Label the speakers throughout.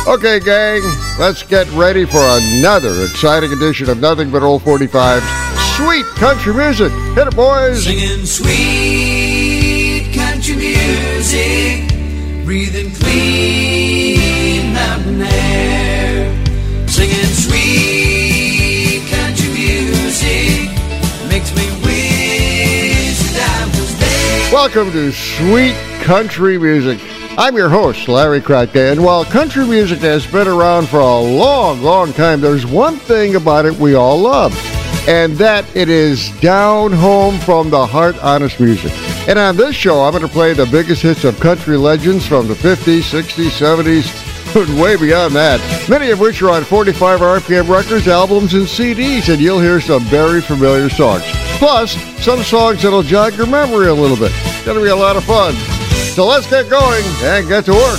Speaker 1: Okay, gang, let's get ready for another exciting edition of Nothing But Old 45's Sweet Country Music. Hit it, boys.
Speaker 2: Singing sweet country music, breathing clean mountain air. Singing sweet country music makes me wish that I was there.
Speaker 1: Welcome to Sweet Country Music. I'm your host, Larry Kratke, and while country music has been around for a long, long time, there's one thing about it we all love, and that it is down home from the heart, honest music. And on this show, I'm going to play the biggest hits of country legends from the 50s, 60s, 70s, and way beyond that, many of which are on 45 RPM records, albums, and CDs, and you'll hear some very familiar songs. Plus, some songs that'll jog your memory a little bit. It's going to be a lot of fun. So let's get going and get to work.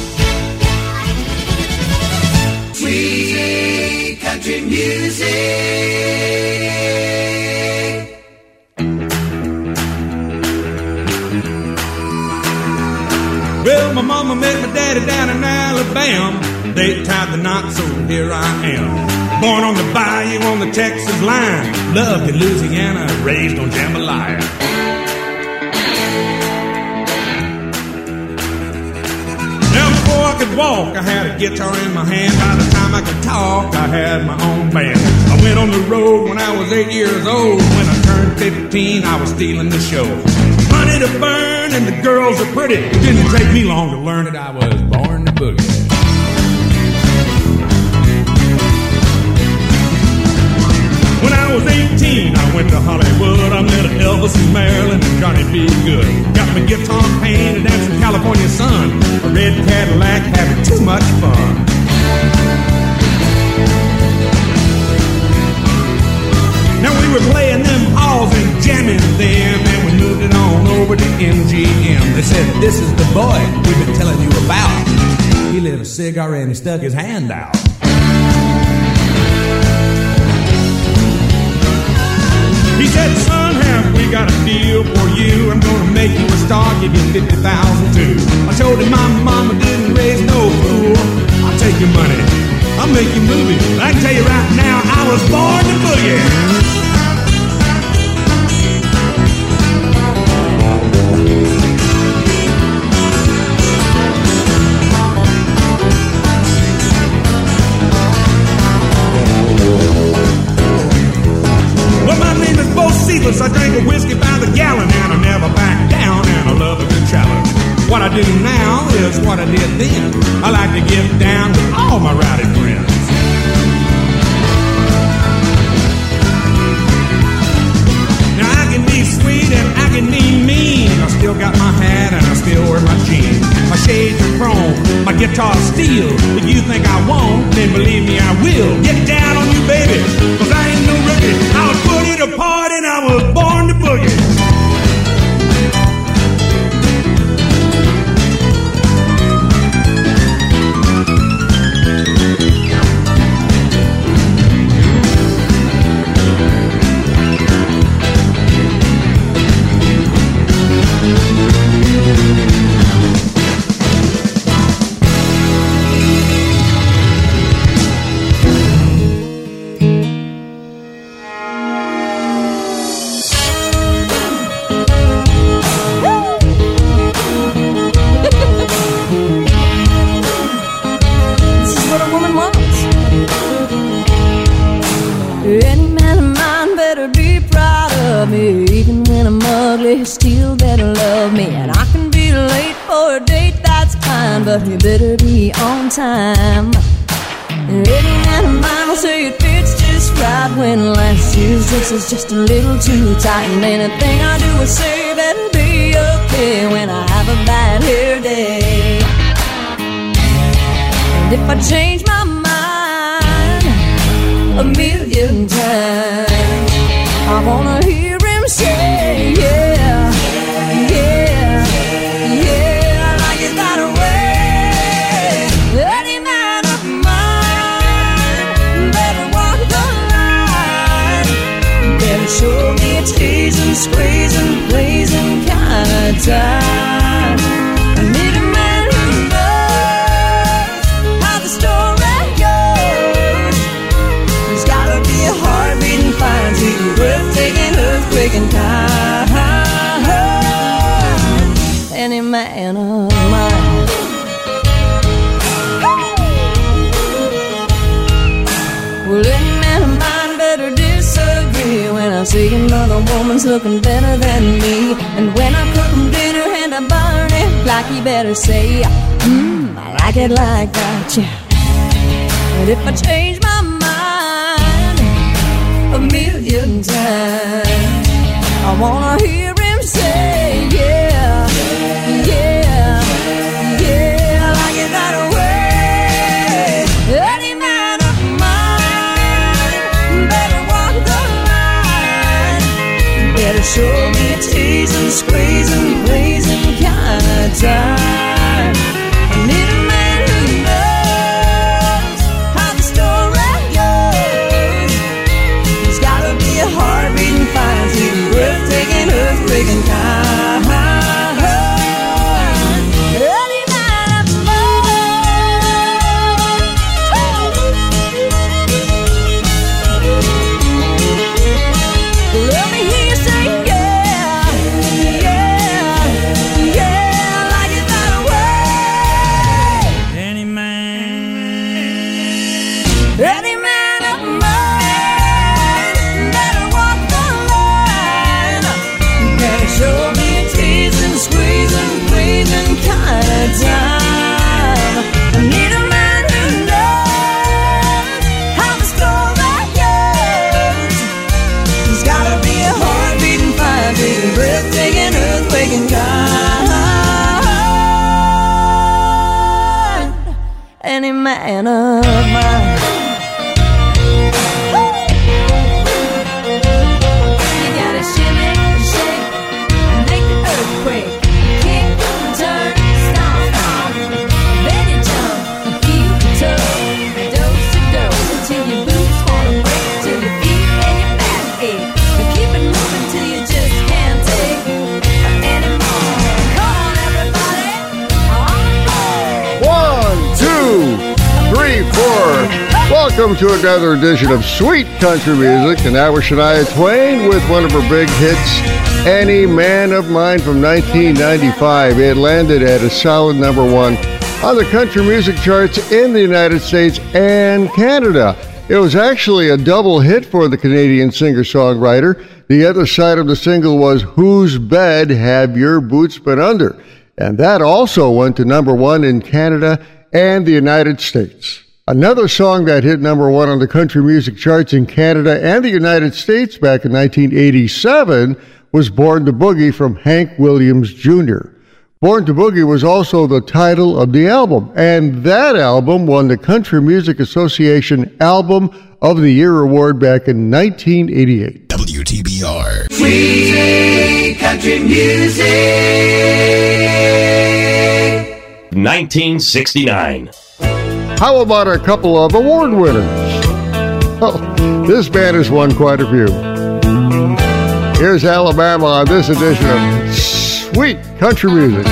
Speaker 2: Sweet country music.
Speaker 3: Well, my mama met my daddy down in Alabama. They tied the knot, so here I am. Born on the bayou on the Texas line. Loved in Louisiana, raised on jambalaya. Before I could walk, I had a guitar in my hand. By the time I could talk, I had my own band. I went on the road when I was 8 years old. When I turned 15, I was stealing the show. Money to burn and the girls are pretty. It didn't take me long to learn that I was born to boogie. When I was 18, I went to Hollywood. I met Elvis and Marilyn and Johnny B. Good. Got my guitar painted, danced in California sun. A red Cadillac, having too much fun. Now we were playing them halls and jamming them, and we moved it on over to MGM. They said, this is the boy we've been telling you about. He lit a cigar and he stuck his hand out. He said, son, have we got a deal for you? I'm gonna make you a star, give you 50,000 too. I told him my mama didn't raise no fool. I'll take your money, I'll make you movies. I can tell you right now, I was born to boogie. I drank a whiskey by the gallon and I never back down, and I love a good challenge. What I do now is what I did then. I like to get down with all my rowdy friends. Now I can be sweet and I can be mean. I still got my hat and I still wear my jeans. My shades are chrome, my guitar's steel. If you think I won't, then believe me I will. Get down on you, baby, cause I ain't no rookie. I was put it apart and I was born to boogie.
Speaker 4: Still better love me, and I can be late for a date, that's fine, but you better be on time. Any man of mine will say it fits just right when last year's dress is just a little too tight, and anything I do or say better be okay when I have a bad hair day. And if I change my mind a million times, I wanna hear him say, yeah. Show me a teasing, squeezing, pleasing kind of time. I need a man who knows how the woman's looking better than me. And when I cook him dinner and I burn it, like he better say, I like it like that, yeah. And if I change my mind a million times, I wanna hear him say, yeah, yeah, yeah, I like it that way. Any man of mine better walk the line, better show me a teasing, squeezing, pleasing kind of time. I need a man who knows how the story goes. He's gotta be a heart-beating, fine-tuning, breathtaking, earth-breaking kind. Any man of mine. Let me hear you say yeah, yeah, yeah, I like it that way. Any man of mine better walk the line, better show me a teasing, squeezing, pleasing kind of time. I need a man who knows how the story goes. He's gotta be a heart-beating, fire-beating, breathtaking, earth-waking kind. Any man of mine. You gotta shimmy, shake, and make the earthquake. Kick, turn, stomp, then you jump, feel the toe, dose to dose, until your boots wanna break, till your feet and your back ache. But keep it moving till you just can't take anymore. Come on, everybody, on the floor.
Speaker 1: 1, 2, 3, 4. Welcome to another edition of Sweet Country Music, and now with Shania Twain with one of her big hits, Any Man of Mine from 1995. It landed at a solid number 1 on the country music charts in the United States and Canada. It was actually a double hit for the Canadian singer-songwriter. The other side of the single was Whose Bed Have Your Boots Been Under? And that also went to number 1 in Canada and the United States. Another song that hit number 1 on the country music charts in Canada and the United States back in 1987 was Born to Boogie from Hank Williams Jr. Born to Boogie was also the title of the album, and that album won the Country Music Association Album of the Year award back in 1988.
Speaker 5: WTBR.
Speaker 2: Sweet country music.
Speaker 5: 1969.
Speaker 1: How about a couple of award winners? Oh, this band has won quite a few. Here's Alabama on this edition of Sweet Country Music.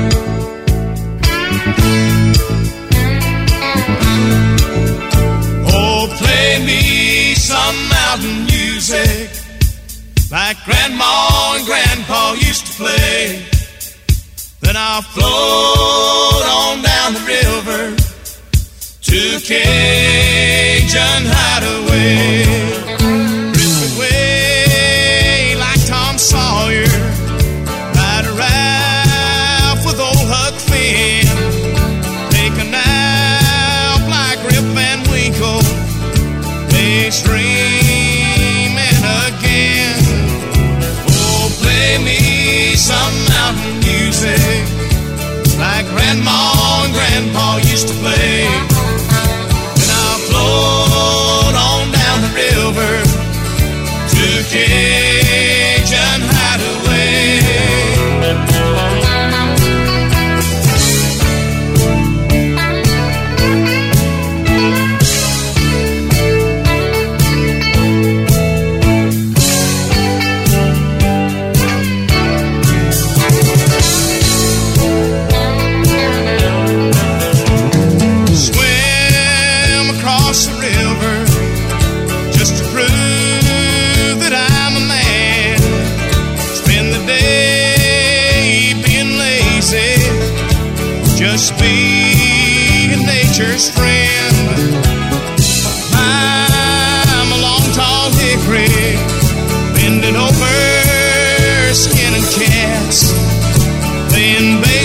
Speaker 3: Oh, play me some mountain music like Grandma and Grandpa used to play. Then I'll float on down the river to Cajun Hideaway. Drift away like Tom Sawyer, ride a raft with old Huck Finn, take a nap like Rip Van Winkle, play streaming again. Oh, play me some mountain music like Grandma and Grandpa used to play. Float on down the river to Cajun Hideaway. Just be nature's friend. I'm a long tall hickory bending over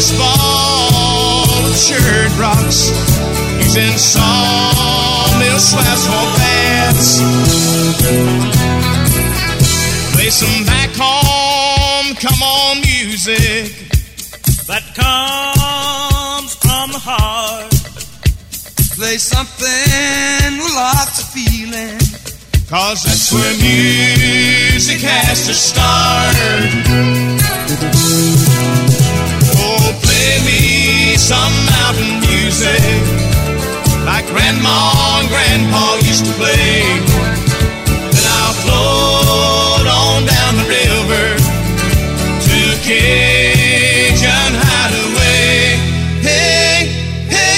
Speaker 6: baseball with shirt rocks, using sawmill slabs for bats. Play some back home, come on music that comes from the heart. Play something with lots of feeling, 'cause that's where music has to start. Oh, play me some mountain music like Grandma and Grandpa used to play. Then I'll float on down the river to Cajun Hideaway. Hey, hey.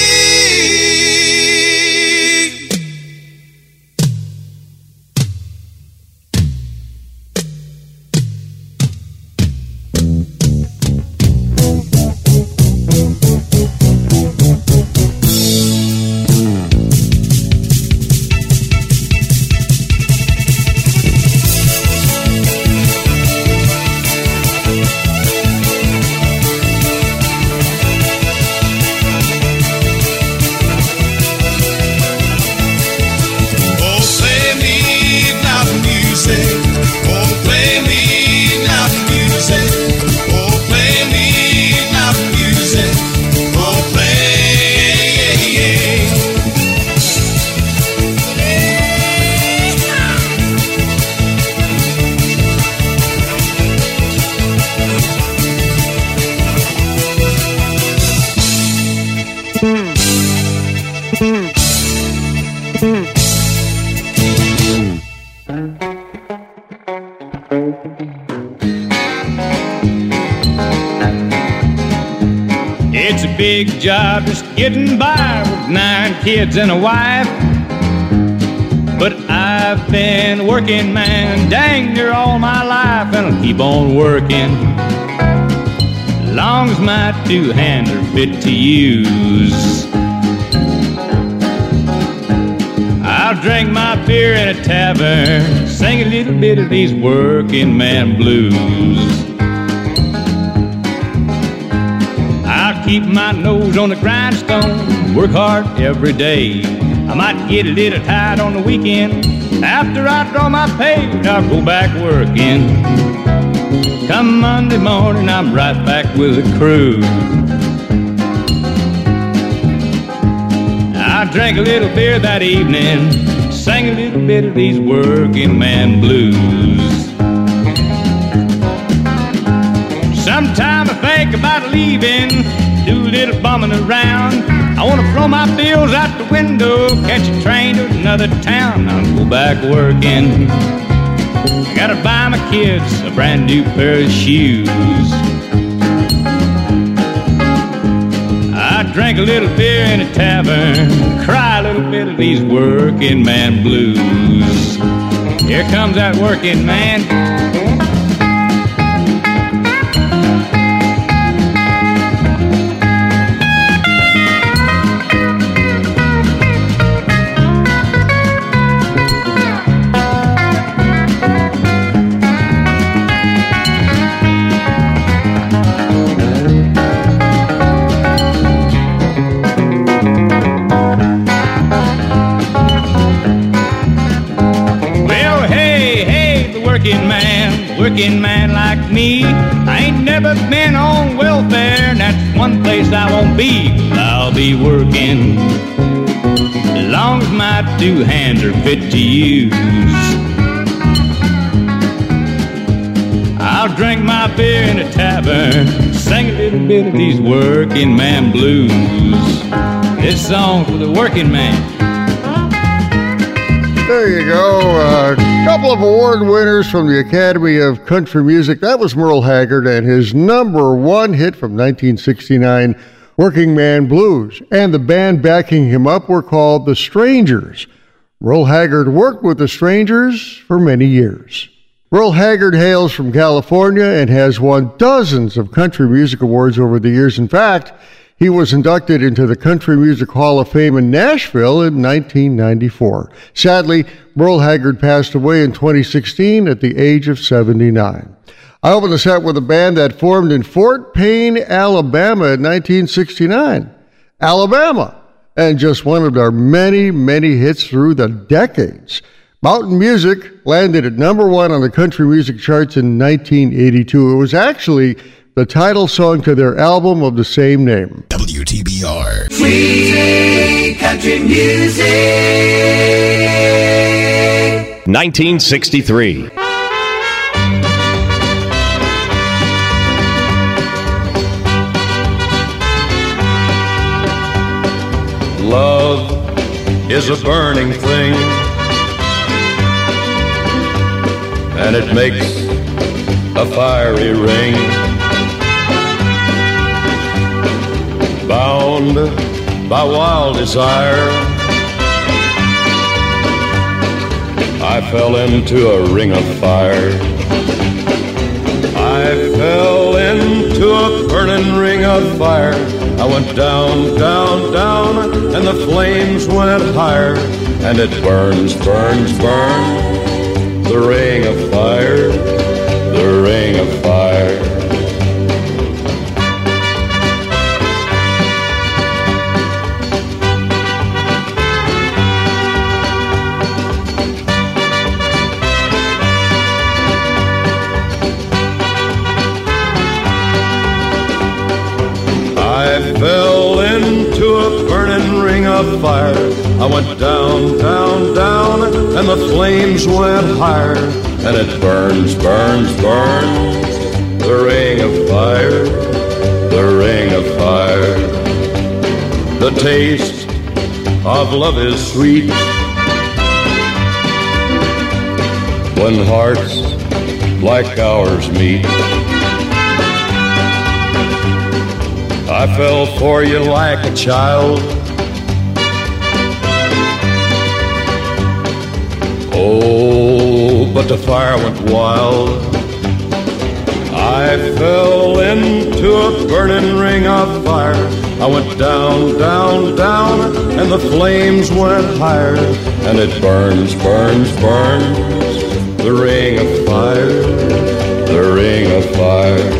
Speaker 7: It's a big job just getting by with 9 kids and a wife. But I've been working, man, dang near all my life, and I'll keep on working long as my 2 hands are fit to use. I'll drink my beer in a tavern, sing a little bit of these working man blues. I'll keep my nose on the grindstone, work hard every day. I might get a little tired on the weekend. After I draw my pay, I'll go back working. Come Monday morning, I'm right back with the crew. I drank a little beer that evening, sang a little bit of these working man blues. Sometime I think about leaving, do a little bumming around. I want to throw my bills out the window, catch a train to another town. I'll go back working. I gotta buy my kids a brand new pair of shoes. I drank a little beer in a tavern, cry a little bit of these working man blues. Here comes that working man. Working man like me, I ain't never been on welfare, and that's one place I won't be. I'll be working as long as my 2 hands are fit to use. I'll drink my beer in a tavern, sing a little bit of these working man blues. This song's for the working man.
Speaker 1: There you go. A couple of award winners from the Academy of Country Music. That was Merle Haggard and his #1 hit from 1969, Working Man Blues. And the band backing him up were called The Strangers. Merle Haggard worked with The Strangers for many years. Merle Haggard hails from California and has won dozens of country music awards over the years. In fact, he was inducted into the Country Music Hall of Fame in Nashville in 1994. Sadly, Merle Haggard passed away in 2016 at the age of 79. I opened the set with a band that formed in Fort Payne, Alabama in 1969. Alabama, and just one of their many, many hits through the decades. Mountain Music landed at number 1 on the country music charts in 1982. It was actually the title song to their album of the same name.
Speaker 5: WTBR.
Speaker 2: Sweet country music.
Speaker 5: 1963.
Speaker 8: Love is a burning thing, and it makes a fiery ring. Bound by wild desire, I fell into a ring of fire. I fell into a burning ring of fire. I went down, down, down, and the flames went higher. And it burns, burns, burns, the ring of fire, the ring of fire. I fell into a burning ring of fire. I went down, down, down, and the flames went higher. And it burns, burns, burns, the ring of fire, the ring of fire. The taste of love is sweet when hearts like ours meet. I fell for you like a child. Oh, but the fire went wild. I fell into a burning ring of fire. I went down, down, down, and the flames went higher. And it burns, burns, burns, the ring of fire, the ring of fire.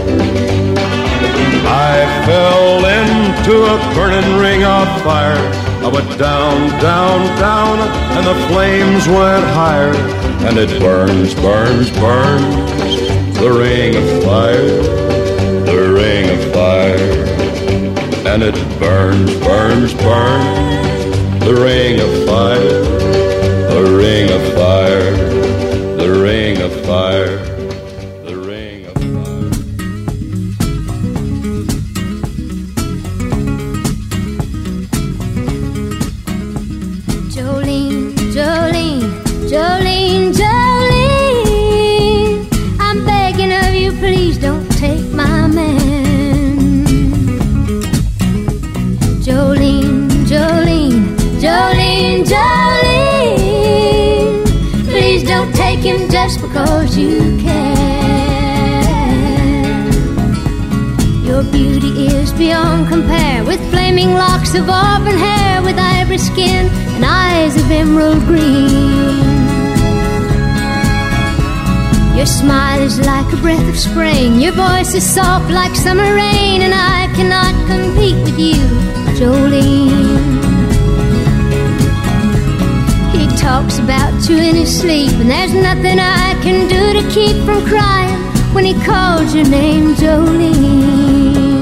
Speaker 8: I fell into a burning ring of fire. I went down, down, down, and the flames went higher. And it burns, burns, burns, the ring of fire, the ring of fire. And it burns, burns, burns, the ring of fire, the ring of fire, the ring of fire.
Speaker 9: Jolene, Jolene, I'm begging of you, please don't take my man. Jolene, Jolene, Jolene, Jolene, please don't take him just because you can. Your beauty is beyond compare, with flaming locks of auburn hair, with ivory skin and eyes of emerald green. Your smile is like a breath of spring, your voice is soft like summer rain, and I cannot compete with you, Jolene. He talks about you in his sleep, and there's nothing I can do to keep from crying when he calls your name, Jolene.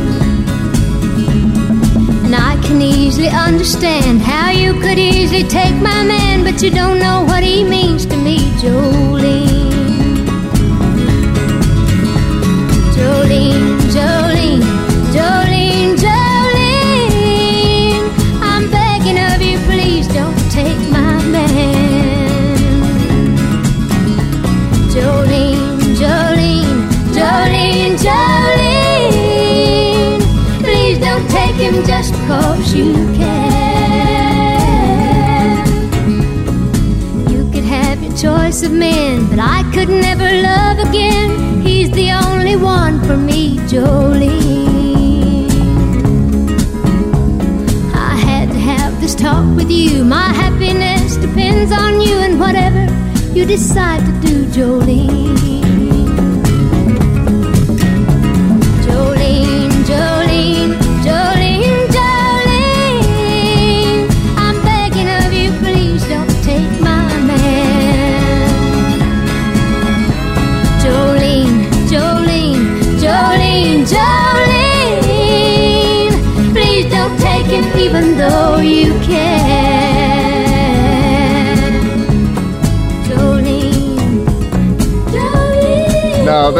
Speaker 9: And I can easily understand how you could easily take my man, but you don't know what he means to me, Jolene. Jolene, Jolene, Jolene, Jolene, I'm begging of you, please don't take my man. Jolene, Jolene, Jolene, Jolene, please don't take him just because you can. You could have your choice of men, but I could never love again. He's the only one for me, Jolene. I had to have this talk with you. My happiness depends on you, and whatever you decide to do, Jolene.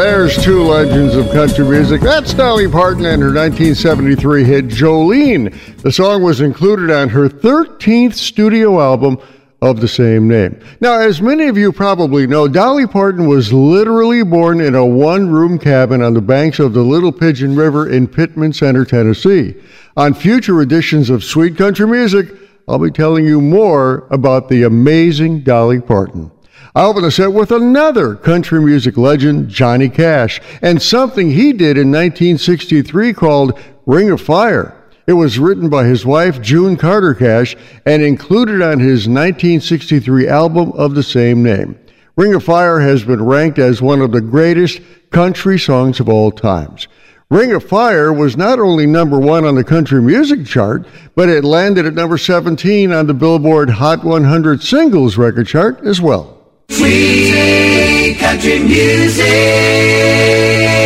Speaker 1: there's two legends of country music. That's Dolly Parton and her 1973 hit Jolene. The song was included on her 13th studio album of the same name. Now, as many of you probably know, Dolly Parton was literally born in a one-room cabin on the banks of the Little Pigeon River in Pittman Center, Tennessee. On future editions of Sweet Country Music, I'll be telling you more about the amazing Dolly Parton. I open the set with another country music legend, Johnny Cash, and something he did in 1963 called Ring of Fire. It was written by his wife, June Carter Cash, and included on his 1963 album of the same name. Ring of Fire has been ranked as one of the greatest country songs of all times. Ring of Fire was not only number one on the country music chart, but it landed at number 17 on the Billboard Hot 100 Singles record chart as well.
Speaker 2: Sweet country music.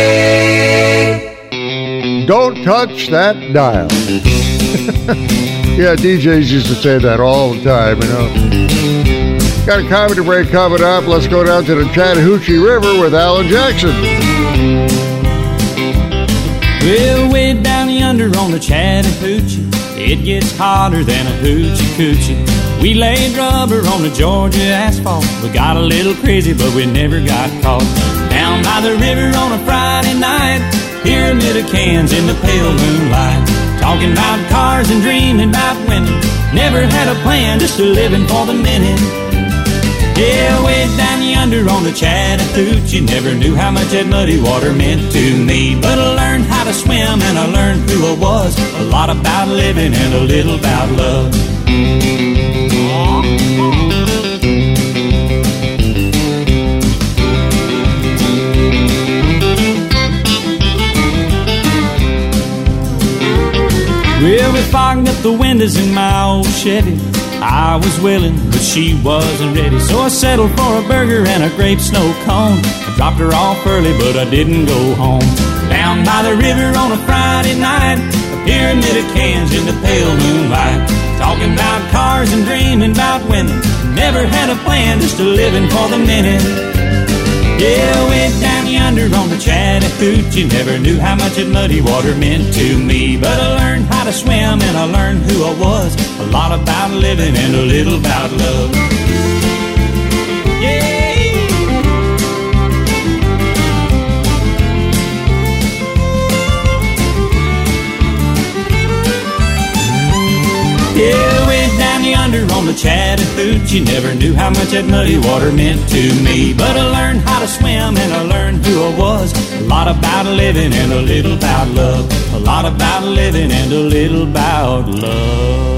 Speaker 1: Don't touch that dial. Yeah, DJs used to say that all the time, you know. Got a comedy break coming up. Let's go down to the Chattahoochee River with Alan Jackson.
Speaker 10: Well, way down yonder on the Chattahoochee, it gets hotter than a hoochie coochie. We laid rubber on the Georgia asphalt. We got a little crazy, but we never got caught. Down by the river on a Friday night, pyramid of cans in the pale moonlight, talking about cars and dreaming about women. Never had a plan, just a living for the minute. Yeah, way down yonder on the Chattahoochee, never knew how much that muddy water meant to me. But I learned how to swim and I learned who I was. A lot about living and a little about love. Well, we fogged up the windows in my old Chevy. I was willing, but she wasn't ready. So I settled for a burger and a grape snow cone. I dropped her off early, but I didn't go home. Down by the river on a Friday night, a pyramid of cans in the pale moonlight, talking about cars and dreaming about women. Never had a plan, just a living for the minute. Yeah, way down yonder on the Chattahoochee, never knew how much that muddy water meant to me. But I learned how to swim and I learned who I was. A lot about living and a little about love. Yeah. Yeah, way down yonder on the Chattahoochee, never knew how much that muddy water meant to me. But I learned how to swim and I learned who I was. A lot about living and a little about love. A lot about living and a little about love.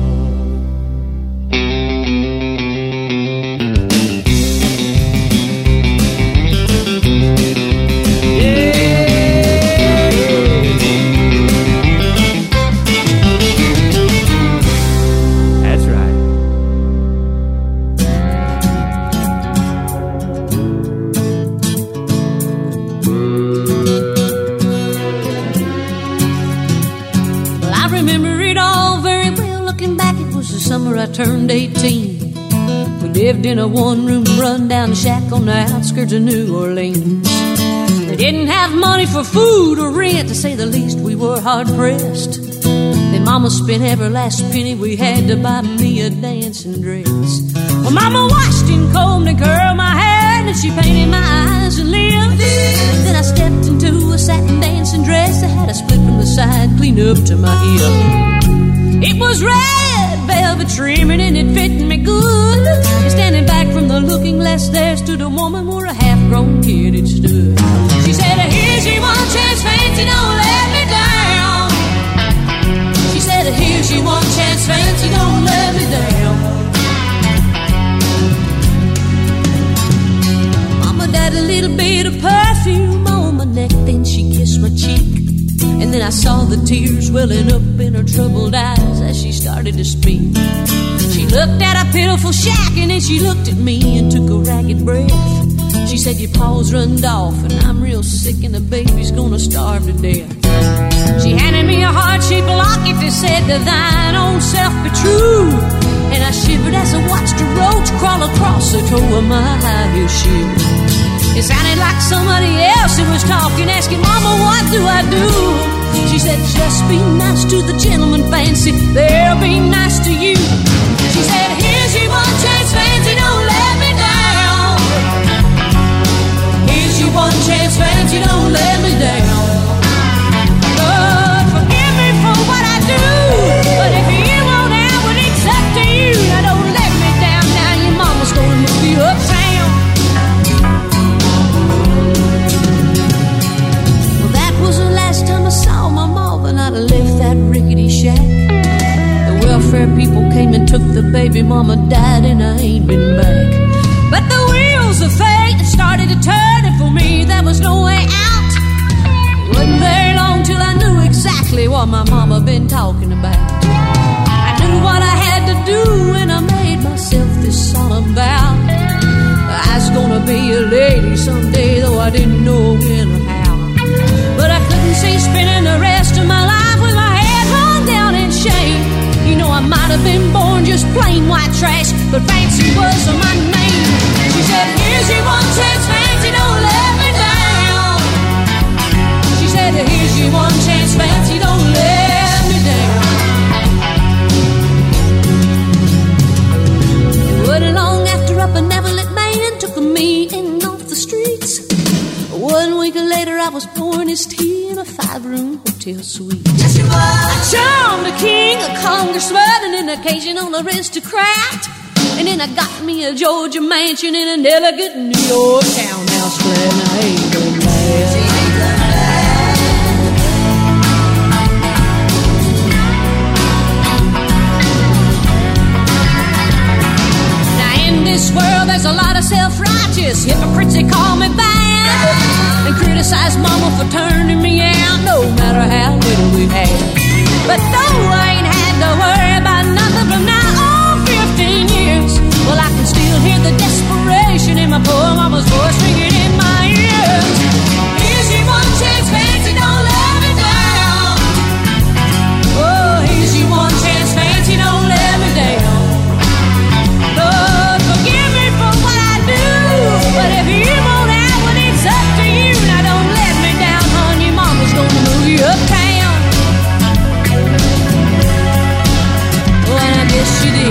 Speaker 4: I turned 18. We lived in a one-room run-down shack on the outskirts of New Orleans. We didn't have money for food or rent, to say the least. We were hard-pressed. Then Mama spent every last penny we had to buy me a dancing dress. Well, Mama washed and combed and curled my hair, and she painted my eyes and lips. Then I stepped into a satin dancing dress that had a split from the side clean up to my hip. It was red velvet trimming and it fit me good. And standing back from the looking glass, there stood a woman where a half-grown kid had stood. She said, here's your one chance, fancy, don't let me down. She said, here's your one chance, fancy, don't let me down. Mama died a little bit of perfume on my neck, then she kissed my cheek. And then I saw the tears welling up in her troubled eyes as she started to speak. She looked at a pitiful shack and then she looked at me and took a ragged breath. She said, your paws runned off and I'm real sick and the baby's gonna starve to death. She handed me a heart-shaped locket that said, to thine own self be true. And I shivered as I watched a roach crawl across the toe of my high heel shoe. It sounded like somebody else who was talking, asking, Mama, what do I do? She said, just be nice to the gentleman, Fancy. They'll be nice to you. She said, here's your one chance, Fancy, don't let me down. Here's your one chance, Fancy, don't let me down. Lord, forgive me for what I do, but if you want out, well, it's up to you. Now don't let me down, now your mama's gonna move you uptown. Well, that was the last time I saw my mom, and I'd left that rickety shack. The welfare people came and took the baby, mama died, and I ain't been back. But the wheels of fate started to turn, and for me there was no way out. It wasn't very long till I knew exactly what my mama been talking about. I knew what I had to do, and I made myself this solemn vow. I was gonna be a lady someday, though I didn't know when or how. But I couldn't see spending the rest of my life with my head hung down in shame. You know, I might have been born just plain white trash, but Fancy was my name. She said, here's your one chance, Fancy, don't let me down. She said, here's your one chance, Fancy, don't let me down. It wasn't long after a benevolent man took me in off the streets. 1 week later I was pouring his tea in a 5-room hotel suite. Yes, you were. I charmed a king, a congressman, and an occasional aristocrat. And then I got me a Georgia mansion in an elegant New York townhouse flat. And I ain't gonna laugh. In this world there's a lot of self-righteous hypocrites that call me bad and criticize mama for turning me out no matter how little we had. But though I ain't had to worry about nothing from now on 15 years, well, I can still hear the desperation in my poor mama's voice ringing in my ears. Here's your one chance, Fancy, don't let me down. Oh, here's your one chance, Fancy, don't let me down. But if you want out, well, it's up to you. Now don't let me down, hon. Your mama's gonna move you uptown. Well, I guess she did.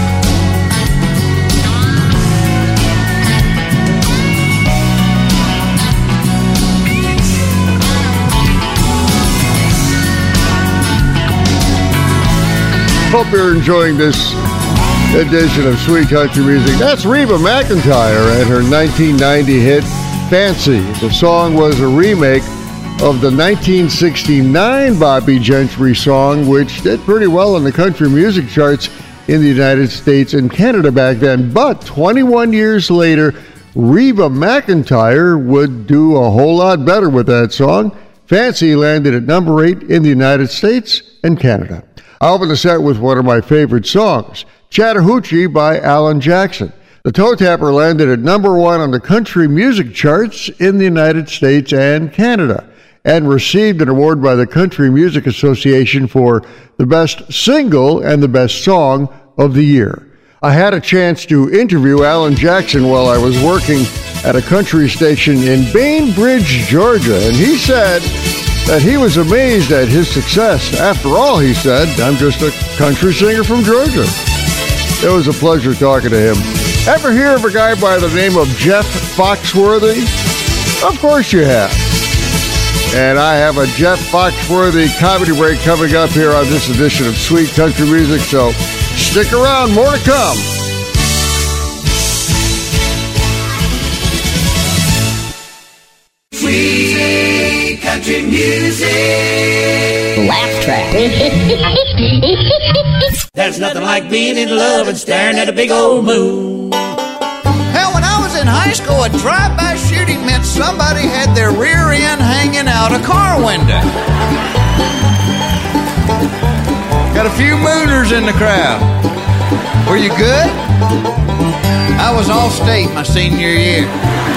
Speaker 1: Hope you're enjoying this edition of Sweet Country Music. That's Reba McEntire and her 1990 hit, Fancy. The song was a remake of the 1969 Bobby Gentry song, which did pretty well in the country music charts in the United States and Canada back then. But 21 years later, Reba McEntire would do a whole lot better with that song. Fancy landed at number 8 in the United States and Canada. I open the set with one of my favorite songs, Chattahoochee by Alan Jackson. The Toe Tapper landed at number 1 on the country music charts in the United States and Canada, and received an award by the Country Music Association for the best single and the best song of the year. I had a chance to interview Alan Jackson while I was working at a country station in Bainbridge, Georgia, and he said that he was amazed at his success. After all, he said, I'm just a country singer from Georgia. It was a pleasure talking to him. Ever hear of a guy by the name of Jeff Foxworthy? Of course you have. And I have a Jeff Foxworthy comedy break coming up here on this edition of Sweet Country Music, so stick around, more to come.
Speaker 2: Sweet Country Music.
Speaker 11: Laugh track.
Speaker 12: There's nothing like being in love and staring at a big old moon.
Speaker 13: Hell, when I was in high school, a drive-by shooting meant somebody had their rear end hanging out a car window. Got a few mooners in the crowd. Were you good? I was all-state my senior year.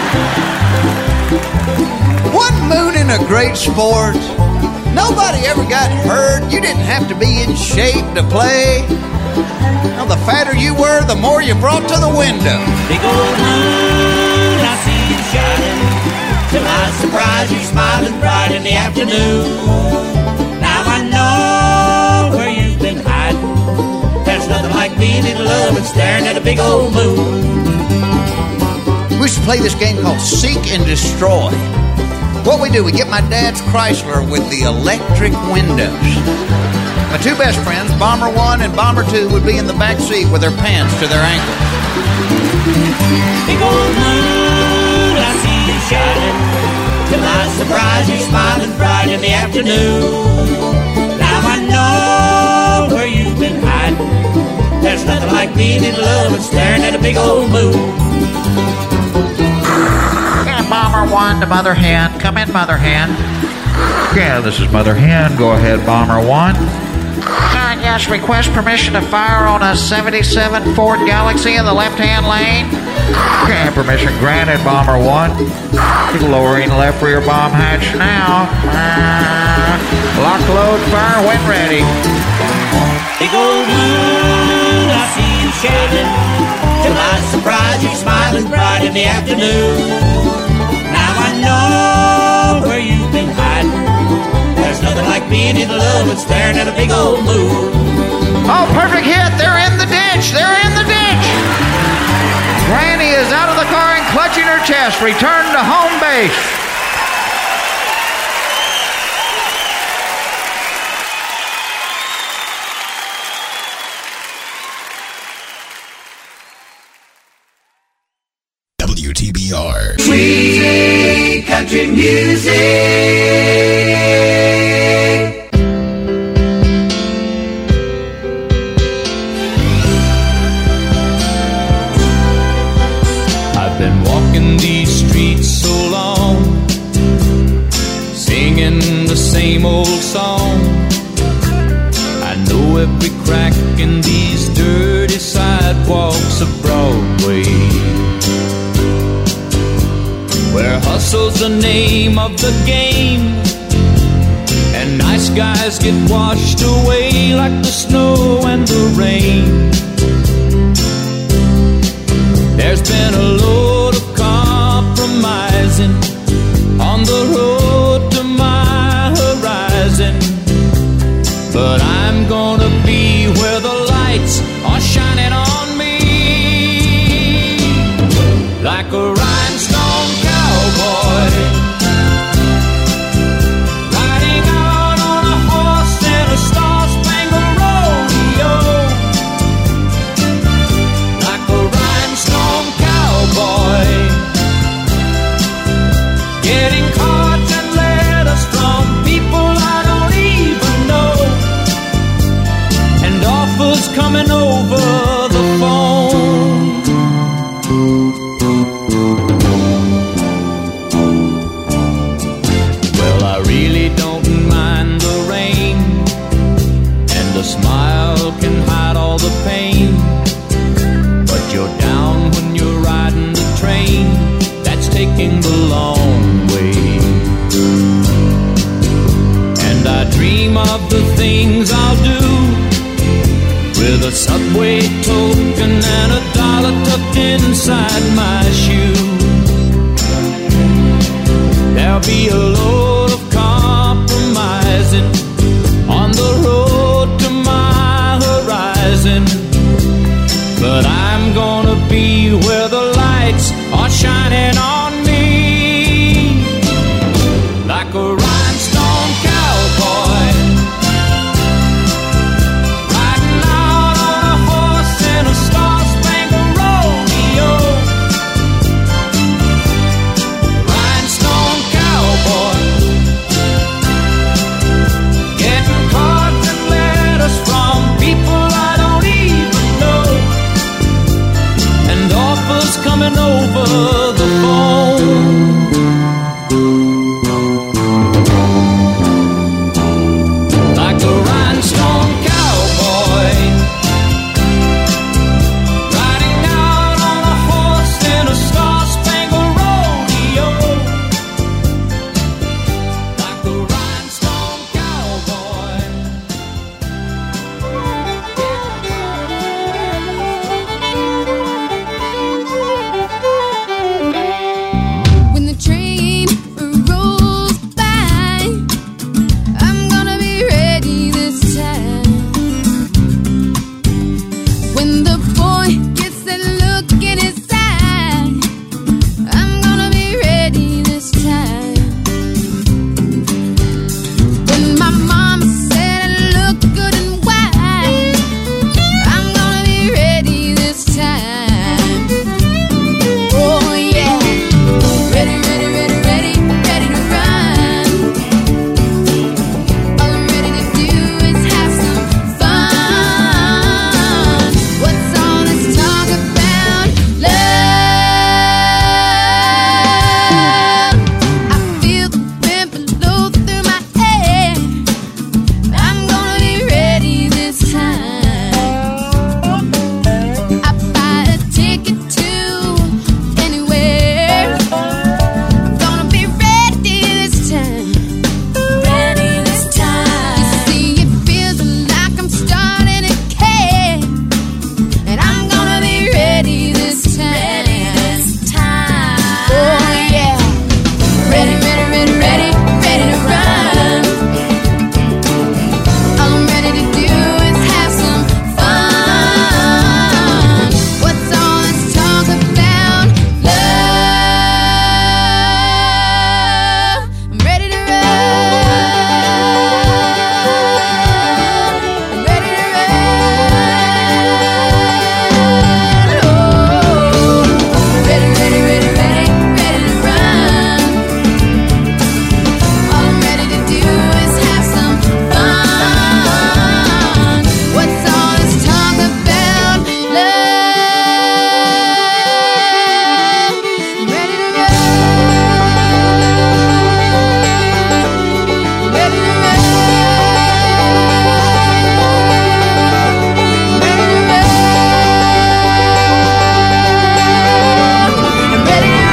Speaker 13: Wasn't mooning a great sport? Nobody ever got hurt. You didn't have to be in shape to play. Now, the fatter you were, the more you brought to the window.
Speaker 12: Big old moon, I see you shining. To my surprise, you're smiling bright in the afternoon. Now I know where you've been hiding. There's nothing like being in love and staring at a big old moon.
Speaker 13: We used to play this game called Seek and Destroy. What we do, we get my dad's Chrysler with the electric windows. My two best friends, Bomber 1 and Bomber 2, would be in the back seat with their pants to their ankles.
Speaker 12: Big old moon, I see you shining. To my surprise, you're smiling bright in the afternoon. Now I know where you've been hiding. There's nothing like being in love and staring at a big old moon.
Speaker 11: Bomber 1 to Mother Hen. Come in, Mother Hen. Yeah, this is Mother Hen. Go ahead, Bomber 1. Yes, request permission to fire on a 77 Ford Galaxy in the left-hand lane. Okay, permission granted, Bomber 1. Lowering left rear bomb hatch now. Lock, load, fire when ready.
Speaker 12: Big old moon, I see you shining. To my surprise, you're smiling bright in the afternoon. Now I know where you've been hiding. There's nothing like being in love and staring at a big old moon.
Speaker 11: Oh, perfect hit. They're in the ditch. They're in the ditch. Granny is out of the car and clutching her chest. Return to home base.
Speaker 5: WTBR.
Speaker 2: Sweet country music.
Speaker 10: I've been walking these streets so long, singing the same old song. I know every crack in these dirty sidewalks of Broadway, where hustle's the name of the game, and nice guys get washed away like the snow and the rain. There's been a load of compromising on the road to my horizon, but I'm gonna be where the lights are shining on me, like a rhinestone cowboy, riding out on a horse in a star-spangled rodeo, like a rhinestone cowboy, getting cards and letters from people I don't even know, and offers coming over the phone. Well, I really don't mind the rain, and a smile can hide all the pain, but you're down when you're riding the train that's taking the long way. And I dream of the things I'll do with a subway token and $1 tucked inside my shoe. There'll be a load of compromising on the road to my horizon, but I'm gonna be where the lights are shining on me, like a rhinestone cowboy, riding out on a horse in a star-spangled rodeo, rhinestone cowboy, getting cards and letters from people I don't even know, and offers coming over the phone.
Speaker 9: boy gets that look in his eye, I'm gonna be ready this time. When my mama said I look good and white, I'm gonna be ready this time. Oh yeah, ready, ready, ready, ready, ready to run. All I'm ready to do is have some fun. What's all this talk about love? I feel the wind blow through my hair. I'm gonna be ready this time. I buy a ticket to anywhere. Gonna be ready this time. Ready this time. You see, it feels like I'm starting to care, and I'm gonna be ready this time. Ready this time. Oh yeah. Ready, ready, ready, ready, ready to run. All I'm ready to do is have some fun. What's all this talk about love? I'm ready to run. I'm ready to run. Oh, ready, ready, ready, ready, ready to run. All I'm ready to do is have some fun. What's all this talk about love? I'm ready to run. I'm ready to run. I'm ready to run.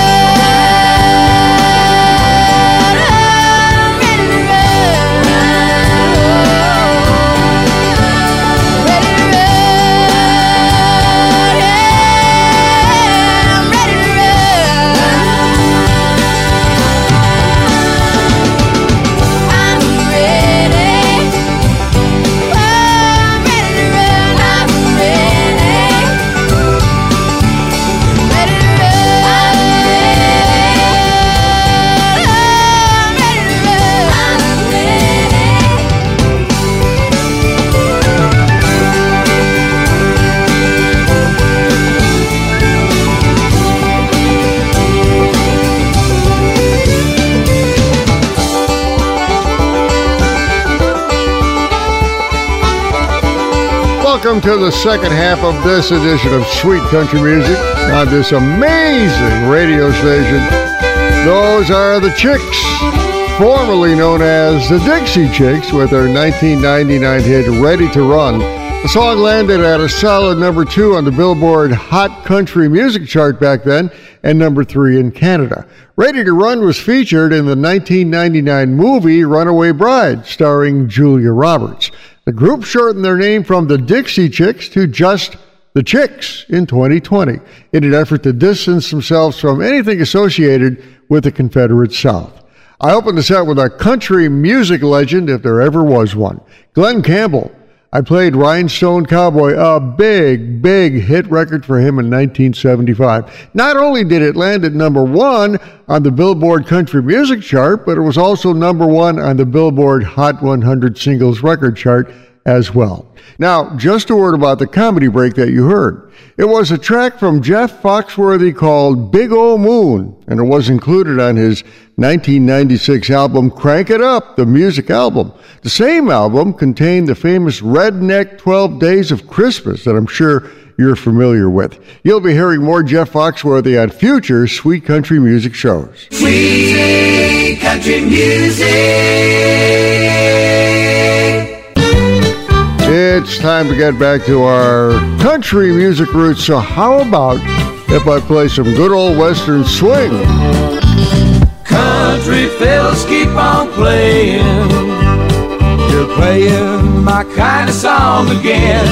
Speaker 1: Welcome to the second half of this edition of Sweet Country Music on this amazing radio station. Those are the Chicks, formerly known as the Dixie Chicks, with their 1999 hit Ready to Run. The song landed at a solid number 2 on the Billboard Hot Country Music chart back then, and number 3 in Canada. Ready to Run was featured in the 1999 movie Runaway Bride, starring Julia Roberts. The group shortened their name from the Dixie Chicks to just the Chicks in 2020 in an effort to distance themselves from anything associated with the Confederate South. I opened the set with a country music legend, if there ever was one, Glenn Campbell. I played Rhinestone Cowboy, a big, big hit record for him in 1975. Not only did it land at number 1 on the Billboard Country Music chart, but it was also number 1 on the Billboard Hot 100 Singles Record chart as well. Now, just a word about the comedy break that you heard. It was a track from Jeff Foxworthy called Big Ol' Moon, and it was included on his 1996 album Crank It Up, the music album. The same album contained the famous Redneck 12 Days of Christmas that I'm sure you're familiar with. You'll be hearing more Jeff Foxworthy on future Sweet Country Music shows.
Speaker 2: Sweet Country Music.
Speaker 1: It's time to get back to our country music roots, so how about if I play some good old Western swing?
Speaker 12: Country fellas keep on playing. You're playing my kind of song again.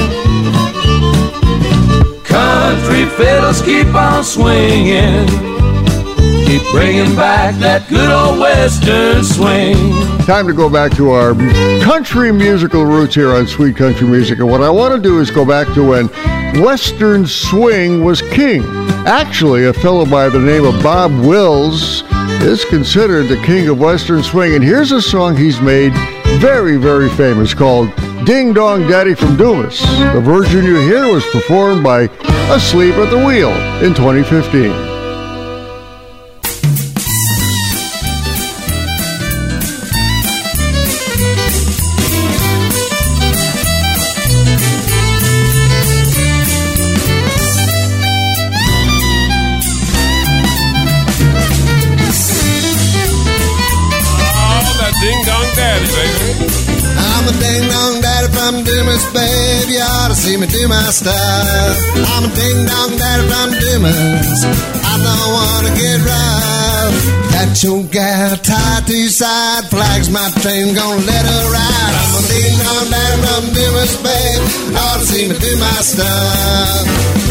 Speaker 12: Country fellas keep on swinging. Keep bringing back that good old Western swing.
Speaker 1: Time to go back to our country musical roots here on Sweet Country Music. And what I want to do is go back to when Western swing was king. Actually, a fellow by the name of Bob Wills is considered the king of Western swing, and here's a song he's made very, very famous called Ding Dong Daddy from Dumas. The version you hear was performed by Asleep at the Wheel in 2015.
Speaker 14: I'm a ding-dong daddy from Dumas, babe. You ought to see me do my stuff. I'm a ding-dong daddy from Dumas. I don't want to get rough. That your gal tied to your side, flags my train, gonna let her ride. I'm a ding-dong daddy from Dumas, babe. You ought to see me do my stuff.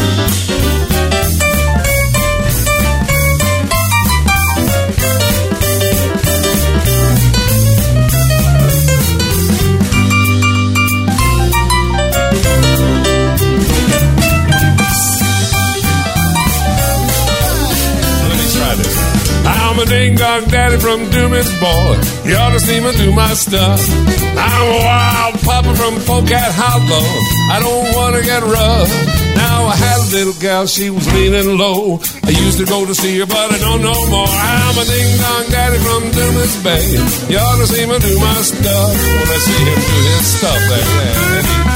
Speaker 15: I'm a ding-dong daddy from Dumas, boy. You ought to see me do my stuff. I'm a wild papa from Polecat Hollow. I don't want to get rough. Now I had a little gal, she was leaning low. I used to go to see her, but I don't know more. I'm a ding-dong daddy from Dumas, babe. You ought to see me do my stuff. Well, let's see him do his stuff there.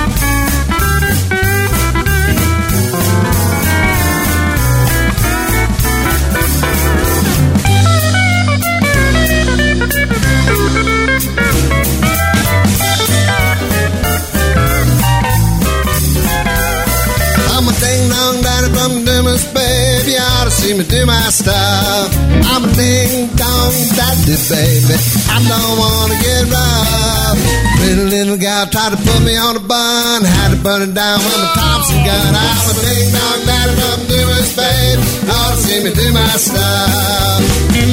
Speaker 14: I'm a ding-dong daddy from Dumas, babe. You ought to see me do my stuff. I'm a ding-dong daddy, baby. I don't want to get rough. Pretty little gal tried to put me on a bun. Had to burn it down with my Thompson gun. I'm a ding-dong daddy from Dumas, babe. You ought to see me do my stuff.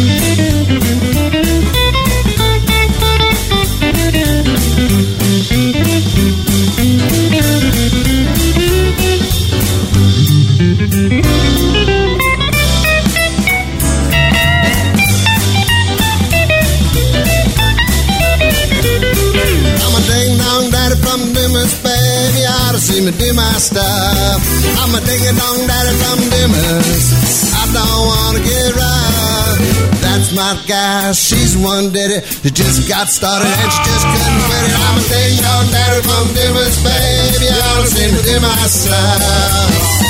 Speaker 14: I'm a ding-dong daddy from Dumas, babe. You ought to see me do my stuff. I'm a ding-dong daddy from Dumas. I don't want to get rough. That's my gal, she's one did it. She just got started and she just couldn't quit it. I'm a ding-dong daddy from Dumas, babe. You ought to see me do my stuff.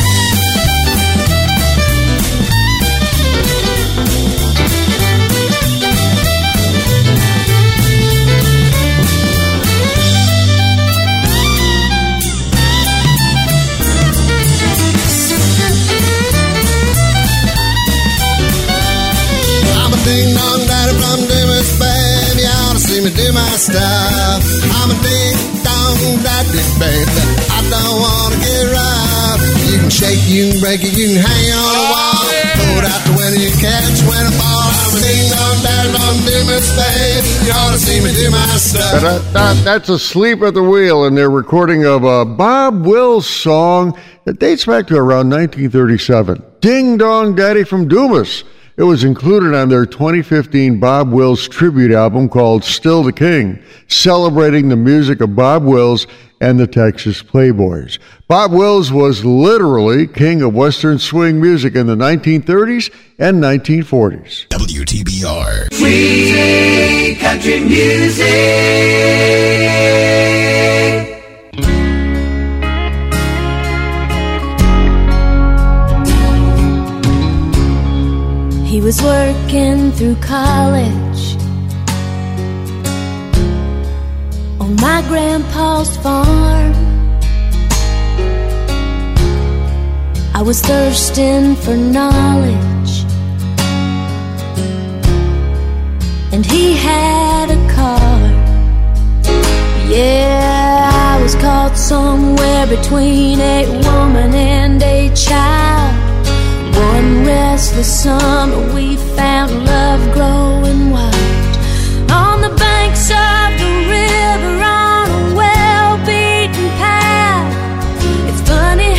Speaker 14: Ding-dong daddy from Dumas, baby. You ought to see me do my stuff. I'm a ding-dong daddy, baby. I don't want to get rough. You can shake, you can break it, you can hang on a wall. Pull it out the window, you catch when a ball. I'm a ding-dong daddy from Dumas, baby. You ought to see me do my stuff.
Speaker 1: That's Asleep at the Wheel, and they're recording of a Bob Wills song that dates back to around 1937. Ding-dong daddy from Dumas. It was included on their 2015 Bob Wills tribute album called Still the King, celebrating the music of Bob Wills and the Texas Playboys. Bob Wills was literally king of Western swing music in the 1930s and 1940s.
Speaker 5: WTBR.
Speaker 2: Sweet country music.
Speaker 4: He was working through college on my grandpa's farm. I was thirsting for knowledge, and he had a car. Yeah, I was caught somewhere between a woman and a child. One restless summer we found love growing wild on the banks of the river on a well-beaten path. It's funny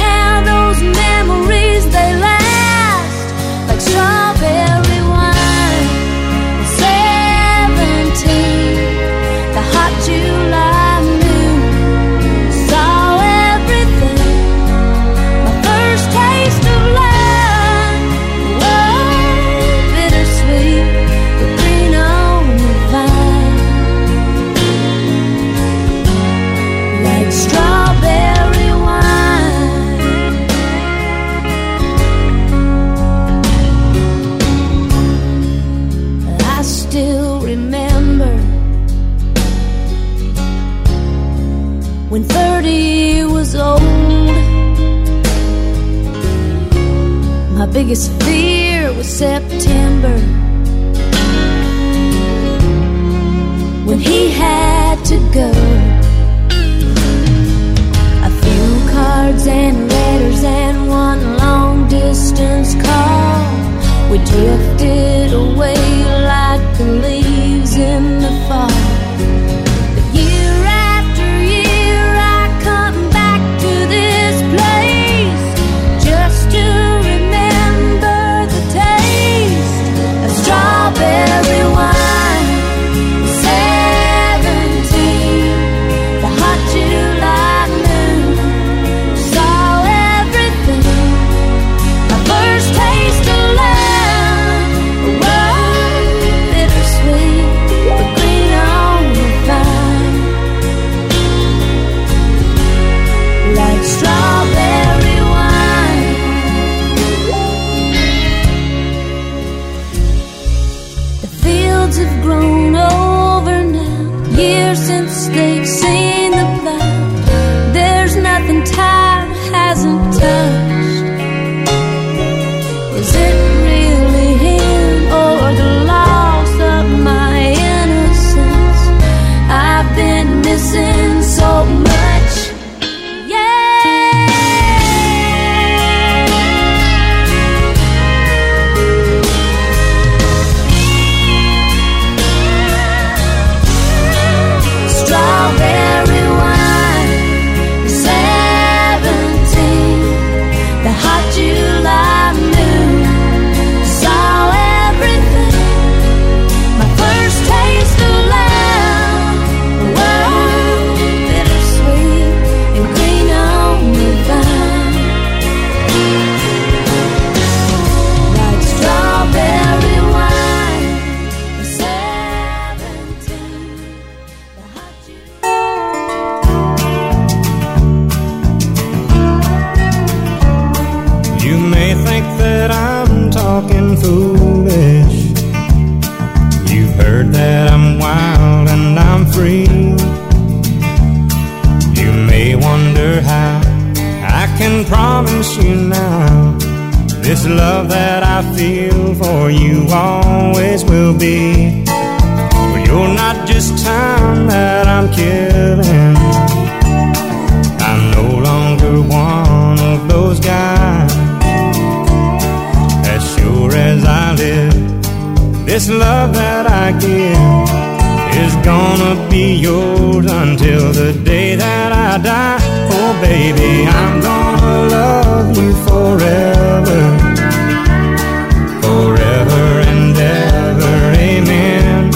Speaker 9: biggest fear was September, when he had to go. A few cards and letters and one long distance call. We drifted away like the leaves in the fall. But year after year I come back to this place just to remember the taste of strawberry wine. 17, the hot July moon, saw everything. My first taste of love, was bittersweet, but green on the vine, like strawberry wine. The fields have grown over now, years since they've seen the plow. There's nothing time hasn't touched. Is it really him or the loss of my innocence? I've been missing so much. Strawberry wine, 17, the hot July moon, saw everything. My first taste of love, was bittersweet and green on the vine, like strawberry wine, 17, the hot
Speaker 3: You may think that I'm talking foolish. You've heard that I'm wild and I'm free. You may wonder how I can promise you now this love that I feel for you always will be. Well, you're not just time that I'm killing. I'm no longer one of those guys. As sure as I live, this love that I give is gonna be yours until the day that I die. Oh baby, I'm gonna love you forever, forever and ever, amen.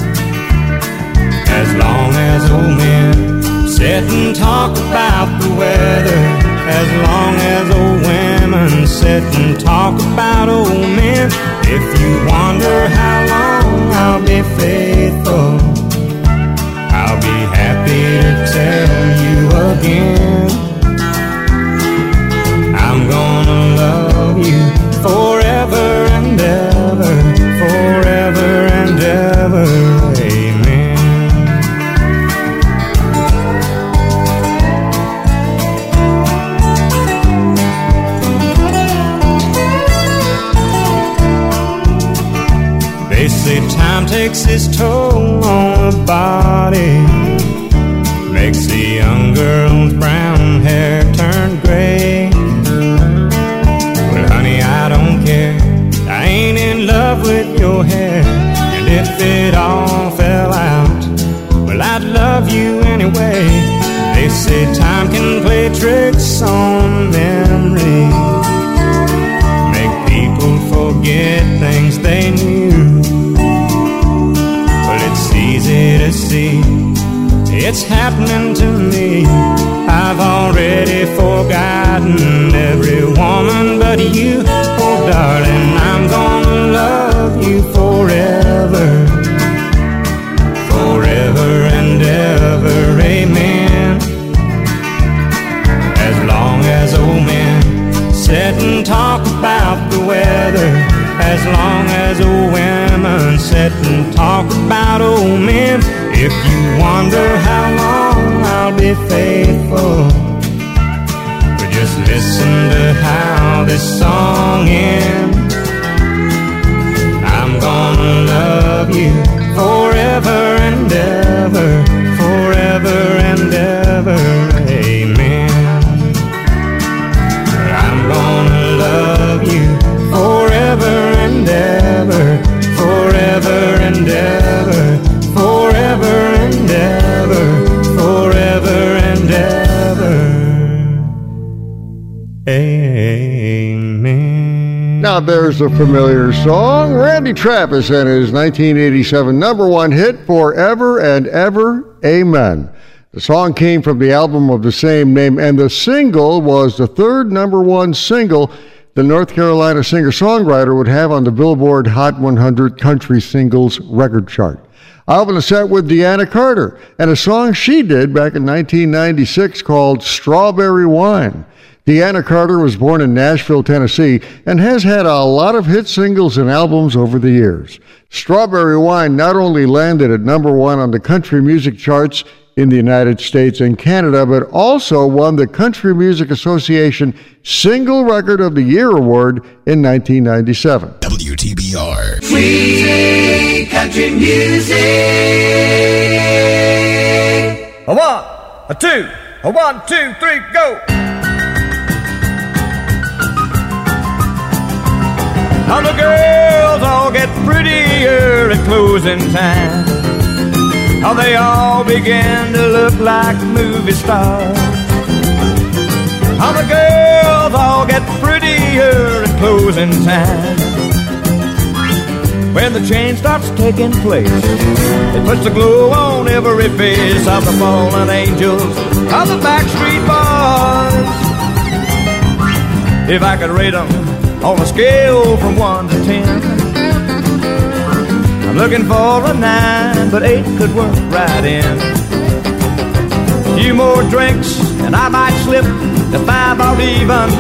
Speaker 3: As long as old men sit and talk about the weather, as long as old women sit and talk about old men. If you wonder how long I'll be faithful, I'll be happy to tell you again. I'm gonna love you forever and ever, forever and ever, amen. They say time takes its toll on the body, makes the young girl's brown hair turn gray. Well, honey, I don't care, I ain't in love with your hair. And if it all fell out, well, I'd love you anyway. They say time can play tricks on memory, make people forget things they knew. It's easy to see, it's happening to me. I've already forgotten every woman but you. Oh darling, I'm gonna love you forever, forever and ever, amen. As long as old men sit and talk about the weather, as long as old women sit and talk about old men. If you wonder how long I'll be faithful, but just listen to how this song ends. Amen.
Speaker 1: Now there's a familiar song. Randy Travis and his 1987 number one hit, Forever and Ever, Amen. The song came from the album of the same name, and the single was the third number one single the North Carolina singer-songwriter would have on the Billboard Hot 100 Country Singles record chart. I opened the set with Deanna Carter and a song she did back in 1996 called Strawberry Wine. Deanna Carter was born in Nashville, Tennessee, and has had a lot of hit singles and albums over the years. Strawberry Wine not only landed at number one on the country music charts in the United States and Canada, but also won the Country Music Association Single Record of the Year Award in 1997.
Speaker 5: WTBR.
Speaker 2: Free country music.
Speaker 12: A 1, a 2, a 1, 2, 3, go. How the girls all get prettier at closing time. How they all begin to look like movie stars. How the girls all get prettier at closing time. When the change starts taking place, it puts a glow on every face of the fallen angels of the Backstreet Boys. If I could rate them on a scale from 1 to 10, I'm looking for a 9, but 8 could work right in. A few more drinks and I might slip to 5 or even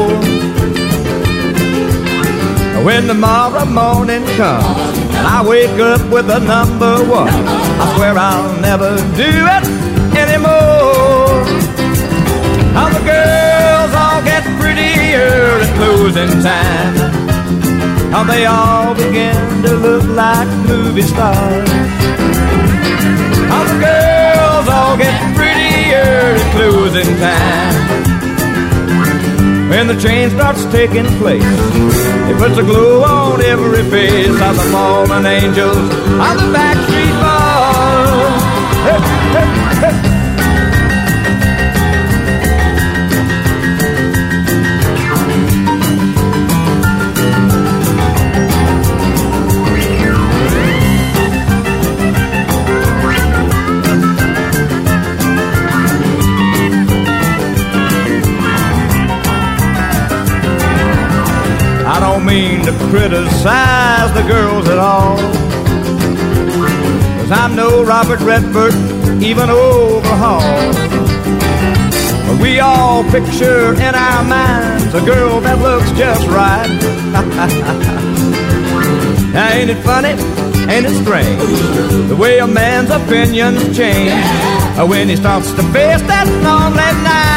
Speaker 12: 4. When tomorrow morning comes and I wake up with the number 1, I swear I'll never do it anymore. How the girls all get prettier at closing time. How they all begin to look like movie stars. How the girls all get prettier at closing time. When the change starts taking place, it puts a glow on every face of the fallen angels of the Backstreet Boys. Hey, hey, hey. I don't mean to criticize the girls at all, 'cause I'm no Robert Redford, even Overhaul. But we all picture in our minds a girl that looks just right. Now ain't it funny, ain't it strange, the way a man's opinions change when he starts to face that lonely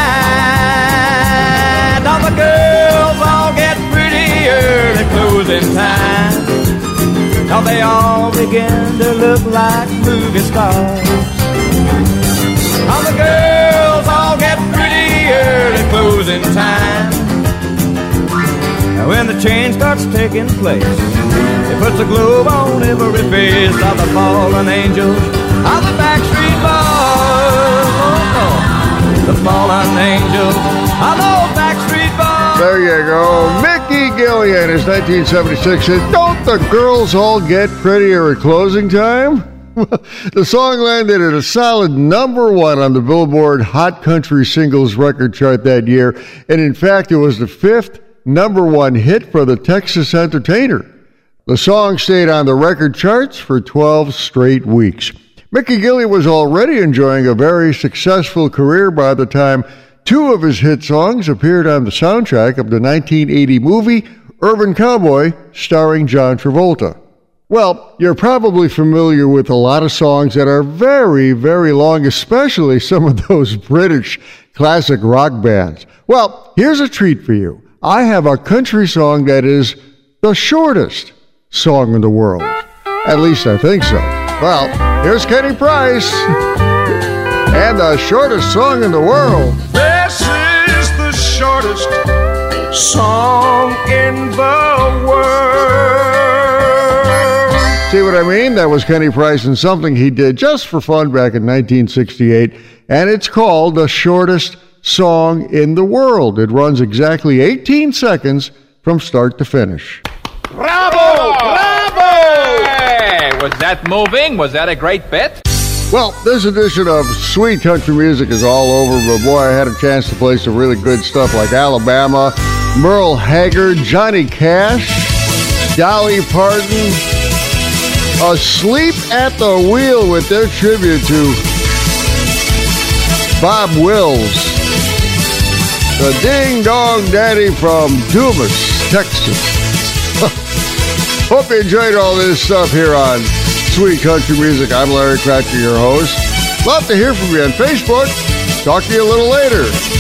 Speaker 12: night. All the girls all get prettier at closing time. Now they all begin to look like movie stars. All the girls all get prettier at closing time. Now when the change starts taking place, it puts a glow on every face of the fallen angels of the Backstreet Boys. Oh, the fallen angels of those Backstreet Boys.
Speaker 1: There you go. Mickey Gillian, his 1976 hit, Don't the Girls All Get Prettier at Closing Time? The song landed at a solid number 1 on the Billboard Hot Country Singles record chart that year, and in fact, it was the 5th number 1 hit for the Texas Entertainer. The song stayed on the record charts for 12 straight weeks. Mickey Gillian was already enjoying a very successful career by the time 2 of his hit songs appeared on the soundtrack of the 1980 movie Urban Cowboy, starring John Travolta. Well, you're probably familiar with a lot of songs that are very, very long, especially some of those British classic rock bands. Well, here's a treat for you. I have a country song that is the shortest song in the world. At least I think so. Well, here's Kenny Price and the shortest song in the world.
Speaker 8: This is the shortest song in the world.
Speaker 1: See what I mean? That was Kenny Price and something he did just for fun back in 1968, and it's called The Shortest song in the world. It runs exactly 18 seconds from start to finish.
Speaker 16: Bravo! Bravo! Hey, was that moving? Was that a great bit?
Speaker 1: Well, this edition of Sweet Country Music is all over, but boy, I had a chance to play some really good stuff like Alabama, Merle Haggard, Johnny Cash, Dolly Parton, Asleep at the Wheel with their tribute to Bob Wills, the Ding Dong Daddy from Dumas, Texas. Hope you enjoyed all this stuff here on Sweet Country Music. I'm Larry Cratcher, your host. Love to hear from you on Facebook. Talk to you a little later.